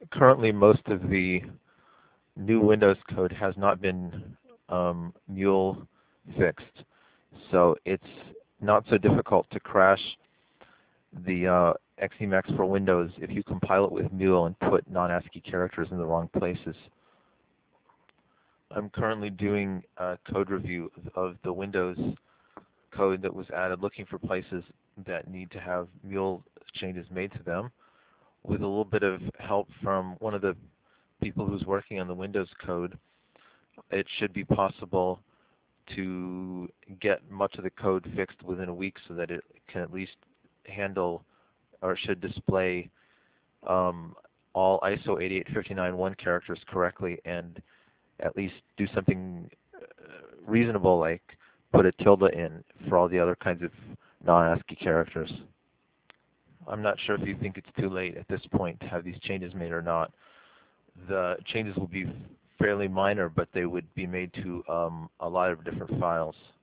Currently, most of the new Windows code has not been mule fixed, so it's not so difficult to crash the XEMAX for Windows if you compile it with mule and put non-ASCII characters in the wrong places. I'm currently doing a code review of the Windows code that was added, looking for places that need to have mule changes made to them. With a little bit of help from one of the people who's working on the Windows code, it should be possible to get much of the code fixed within a week so that it can at least handle or should display um, all ISO 88591 characters correctly and at least do something reasonable like put a tilde in for all the other kinds of non-ASCII characters. I'm not sure if you think it's too late at this point to have these changes made or not. The changes will be fairly minor, but they would be made to a lot of different files.